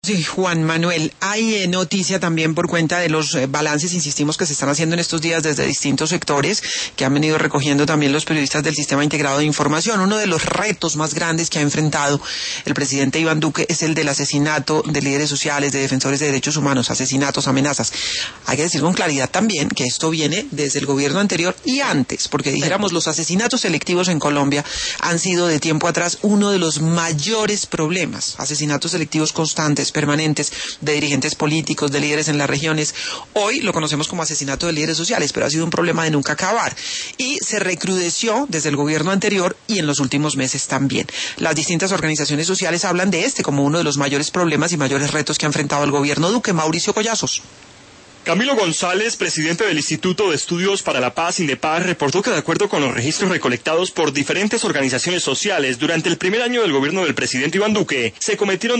Sí, Juan Manuel, hay noticia también por cuenta de los balances, insistimos, que se están haciendo en estos días desde distintos sectores, que han venido recogiendo también los periodistas del Sistema Integrado de Información. Uno de los retos más grandes que ha enfrentado el presidente Iván Duque es el del asesinato de líderes sociales, de defensores de derechos humanos, asesinatos, amenazas. Hay que decir con claridad también que esto viene desde el gobierno anterior y antes, porque dijéramos, los asesinatos selectivos en Colombia han sido de tiempo atrás uno de los mayores problemas, asesinatos selectivos constantes, permanentes, de dirigentes políticos, de líderes en las regiones. Hoy lo conocemos como asesinato de líderes sociales, pero ha sido un problema de nunca acabar. Y se recrudeció desde el gobierno anterior y en los últimos meses también. Las distintas organizaciones sociales hablan de este como uno de los mayores problemas y mayores retos que ha enfrentado el gobierno Duque. Mauricio Collazos. Camilo González, presidente del Instituto de Estudios para la Paz, INDEPAZ, reportó que de acuerdo con los registros recolectados por diferentes organizaciones sociales, durante el primer año del gobierno del presidente Iván Duque, se cometieron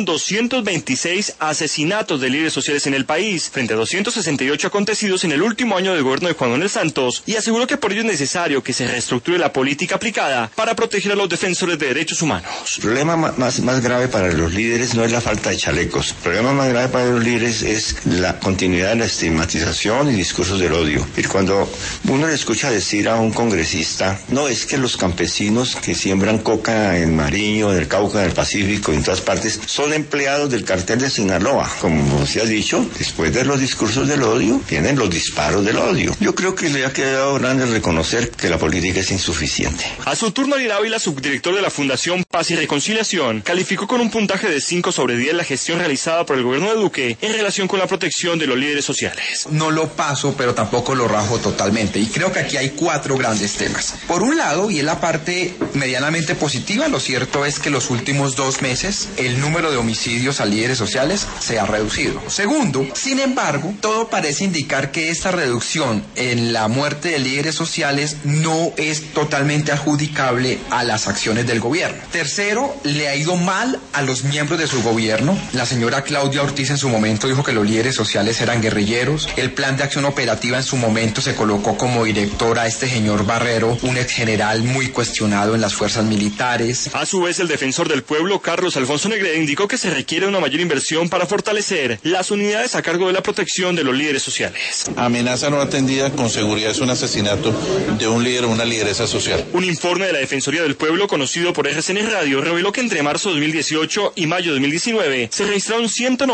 226 asesinatos de líderes sociales en el país, frente a 268 acontecidos en el último año del gobierno de Juan Manuel Santos, y aseguró que por ello es necesario que se reestructure la política aplicada para proteger a los defensores de derechos humanos. El problema más grave para los líderes no es la falta de chalecos. El problema más grave para los líderes es la continuidad de la estigmatización y discursos del odio. Y cuando uno le escucha decir a un congresista, no, es que los campesinos que siembran coca en Mariño, en el Cauca, en el Pacífico, en todas partes, son empleados del cartel de Sinaloa. Como se ha dicho, después de los discursos del odio, vienen los disparos del odio. Yo creo que le ha quedado grande reconocer que la política es insuficiente. A su turno, Ariel Ávila, subdirector de la Fundación Paz y Reconciliación, calificó con un puntaje de 5 sobre 10 la gestión realizada por el gobierno de Duque en relación con la protección de los líderes sociales. No lo paso, pero tampoco lo rajo totalmente. Y creo que aquí hay 4 grandes temas. Por un lado, y es la parte medianamente positiva, lo cierto es que los últimos 2 meses el número de homicidios a líderes sociales se ha reducido. Segundo, sin embargo, todo parece indicar que esta reducción en la muerte de líderes sociales no es totalmente adjudicable a las acciones del gobierno. Tercero, le ha ido mal a los miembros de su gobierno. La señora Claudia Ortiz en su momento dijo que los líderes sociales eran guerrilleros. El plan de acción operativa en su momento se colocó como director a este señor Barrero, un ex general muy cuestionado en las fuerzas militares. A su vez, el defensor del pueblo, Carlos Alfonso Negrete, indicó que se requiere una mayor inversión para fortalecer las unidades a cargo de la protección de los líderes sociales. Amenaza no atendida con seguridad es un asesinato de un líder o una lideresa social. Un informe de la Defensoría del Pueblo, conocido por RCN Radio, reveló que entre marzo de 2018 y mayo de 2019 se registraron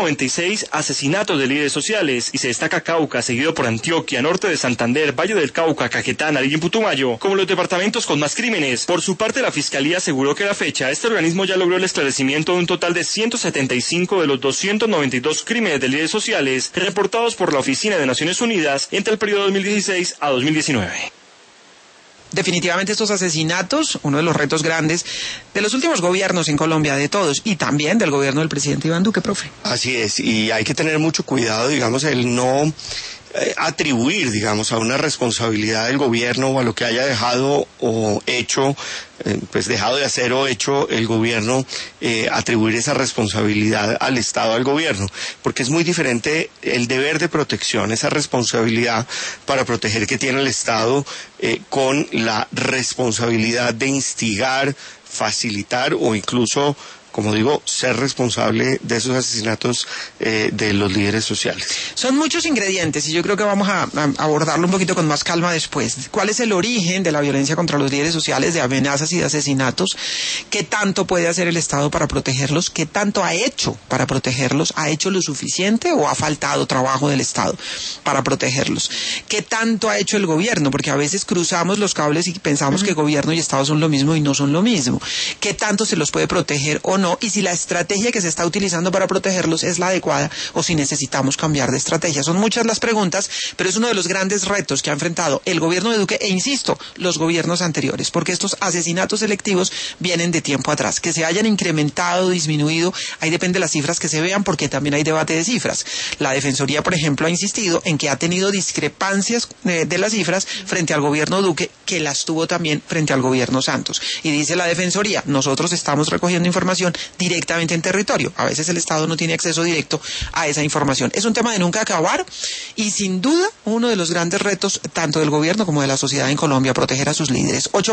196 asesinatos de líderes sociales y se destaca Cauca, seguido por Antioquia, norte de Santander, Valle del Cauca, Caquetá, Nariño y Putumayo, como los departamentos con más crímenes. Por su parte, la Fiscalía aseguró que a la fecha este organismo ya logró el esclarecimiento de un total de 175 de los 292 crímenes de líderes sociales reportados por la Oficina de Naciones Unidas entre el periodo 2016 a 2019. Definitivamente estos asesinatos, uno de los retos grandes de los últimos gobiernos en Colombia, de todos, y también del gobierno del presidente Iván Duque, profe. Así es, y hay que tener mucho cuidado, digamos, el no atribuir, digamos, a una responsabilidad del gobierno o a lo que haya dejado o hecho, pues dejado de hacer o hecho el gobierno, atribuir esa responsabilidad al Estado, al gobierno, porque es muy diferente el deber de protección, esa responsabilidad para proteger que tiene el Estado, con la responsabilidad de instigar, facilitar o incluso, como digo, ser responsable de esos asesinatos de los líderes sociales. Son muchos ingredientes y yo creo que vamos a abordarlo un poquito con más calma después. ¿Cuál es el origen de la violencia contra los líderes sociales, de amenazas y de asesinatos? ¿Qué tanto puede hacer el Estado para protegerlos? ¿Qué tanto ha hecho para protegerlos? ¿Ha hecho lo suficiente o ha faltado trabajo del Estado para protegerlos? ¿Qué tanto ha hecho el gobierno? Porque a veces cruzamos los cables y pensamos que gobierno y Estado son lo mismo y no son lo mismo. ¿Qué tanto se los puede proteger o no? Y si la estrategia que se está utilizando para protegerlos es la adecuada o si necesitamos cambiar de estrategia. Son muchas las preguntas, pero es uno de los grandes retos que ha enfrentado el gobierno de Duque e, insisto, los gobiernos anteriores, porque estos asesinatos selectivos vienen de tiempo atrás. Que se hayan incrementado, disminuido, ahí depende de las cifras que se vean, porque también hay debate de cifras. La Defensoría, por ejemplo, ha insistido en que ha tenido discrepancias de las cifras frente al gobierno Duque, que las tuvo también frente al gobierno Santos. Y dice la Defensoría, nosotros estamos recogiendo información directamente en territorio. A veces el Estado no tiene acceso directo a esa información. Es un tema de nunca acabar y sin duda uno de los grandes retos tanto del gobierno como de la sociedad en Colombia, proteger a sus líderes.